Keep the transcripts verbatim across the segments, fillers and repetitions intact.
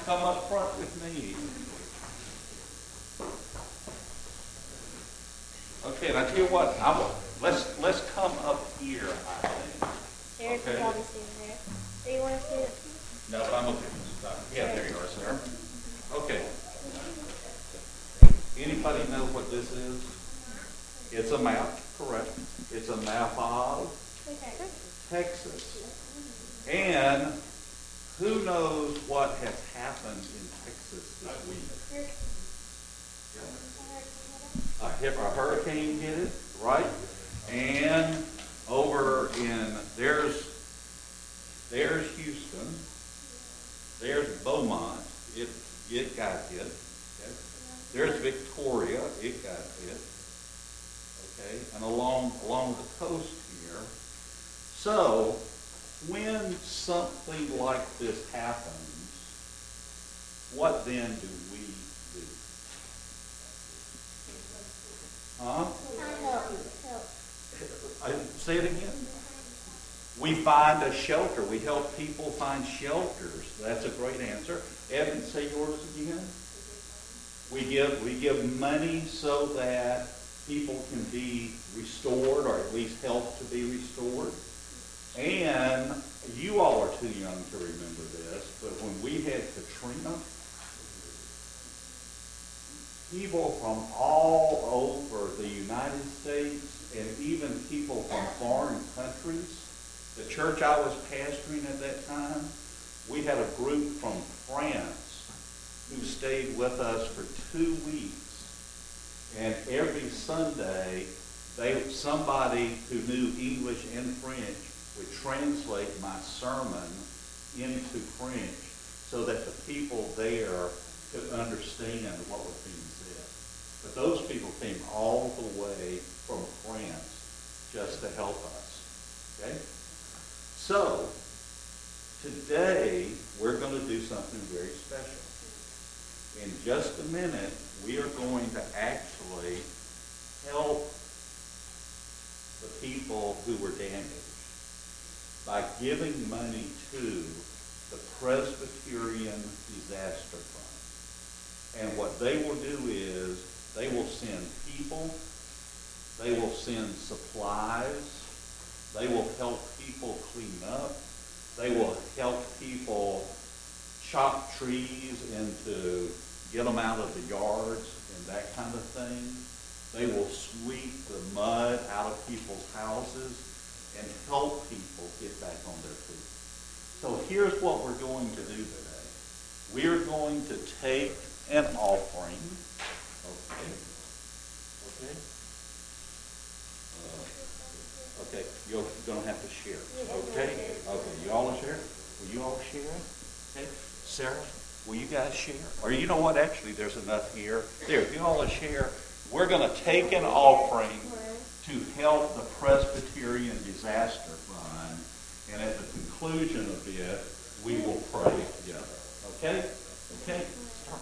come up front with me. Okay, and I tell you what, I will, let's let's come up here, I think. There's Okay. probably sitting there. Do you want to see it? No, I'm okay. Yeah, there you are, sir. Okay. Anybody know what this is? It's a map, correct. It's a map of Texas. And who knows what has happened in Texas this week? A, hit, a hurricane hit it, right? And over in, there's, there's Houston, there's Beaumont, it, it got hit. Okay? There's Victoria, it got hit. Okay, and along, along the coast here. So, when something like this happens, what then do we do? Huh? I, say it again. We find a shelter. We help people find shelters. That's a great answer. Evan, say yours again. We give we give money so that people can be restored, or at least help to be restored. And you all are too young to remember this, but when we had Katrina, people from all over the United States and even people from foreign countries, the church I was pastoring at that time, we had a group from France who stayed with us for two weeks. And every Sunday, they somebody who knew English and French would translate my sermon into French so that the people there could understand what was being said. But those people came all the way from France just to help us. Okay? So, today, we're going to do something very special. In just a minute, we are going to actually help the people who were damaged by giving money to the Presbyterian Disaster Fund. And what they will do is they will send people, they will send supplies, they will help people clean up, they will help people chop trees into, get them out of the yards and that kind of thing. They will sweep the mud out of people's houses and help people get back on their feet. So here's what we're going to do today. We're going to take an offering. Okay. Okay. Uh, okay. You're going to have to share. Okay. Okay. You all share? Will you all share? Okay. Sarah, will you guys share? Or you know what? Actually, there's enough here. There. If you all share, we're going to take an offering to help the Presbyterian Disaster Fund, and at the conclusion of it, we will pray together. Okay? Okay? Start.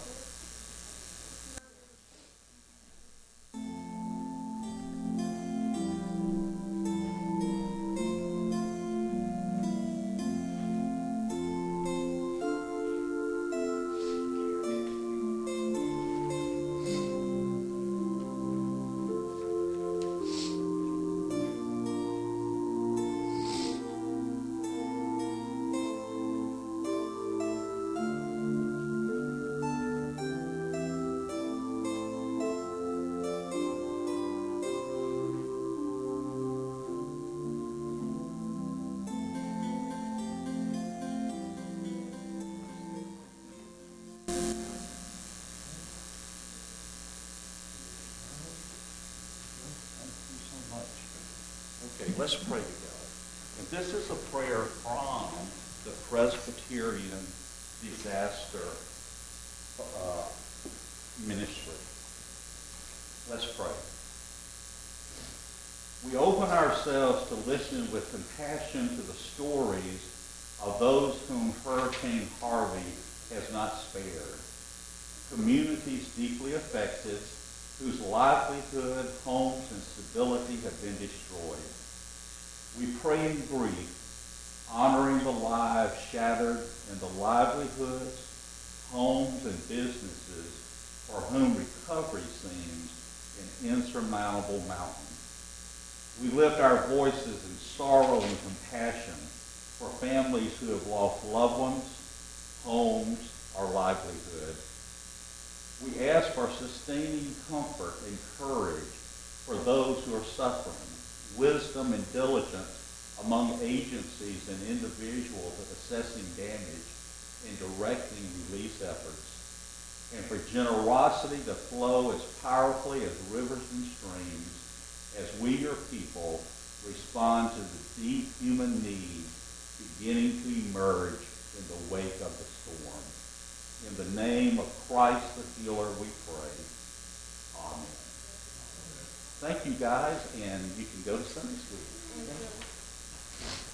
Okay, let's pray together. And this is a prayer from the Presbyterian Disaster uh, Ministry. Let's pray. We open ourselves to listen with compassion to the stories of those whom Hurricane Harvey has not spared. Communities deeply affected, whose livelihood, homes, and stability have been destroyed. We pray in grief, honoring the lives shattered and the livelihoods, homes and businesses for whom recovery seems an insurmountable mountain. We lift our voices in sorrow and compassion for families who have lost loved ones, homes, or livelihood. We ask for sustaining comfort and courage for those who are suffering, wisdom and diligence among agencies and individuals at assessing damage and directing release efforts, and for generosity to flow as powerfully as rivers and streams as we, your people, respond to the deep human need beginning to emerge in the wake of the storm. In the name of Christ the healer we pray. Amen. Thank you, guys, and you can go to Sunday school. Thank you.